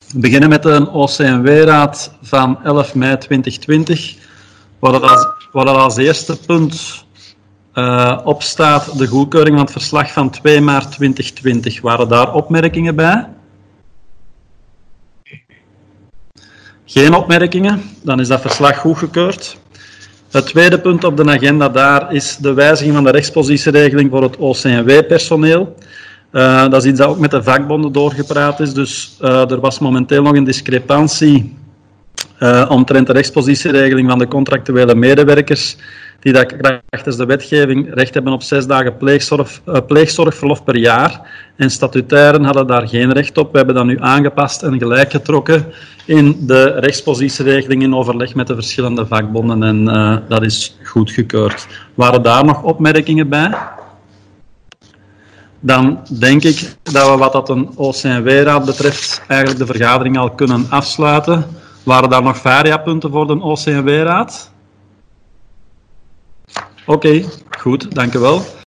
We beginnen met een OCMW-raad van 11 mei 2020, waar als eerste punt op staat de goedkeuring van het verslag van 2 maart 2020. Waren daar opmerkingen bij? Geen opmerkingen, dan is dat verslag goedgekeurd. Het tweede punt op de agenda daar is de wijziging van de rechtspositieregeling voor het OCMW-personeel. Dat is iets dat ook met de vakbonden doorgepraat is, dus er was momenteel nog een discrepantie omtrent de rechtspositieregeling van de contractuele medewerkers, die dat krachtens de wetgeving recht hebben op 6 dagen pleegzorgverlof per jaar. En statutairen hadden daar geen recht op. We hebben dat nu aangepast en gelijk getrokken in de rechtspositieregeling in overleg met de verschillende vakbonden. En dat is goedgekeurd. Waren daar nog opmerkingen bij? Dan denk ik dat we wat dat een OCMW-raad betreft eigenlijk de vergadering al kunnen afsluiten. Waren daar nog variapunten voor de OCMW-raad? Oké, goed, dank u wel.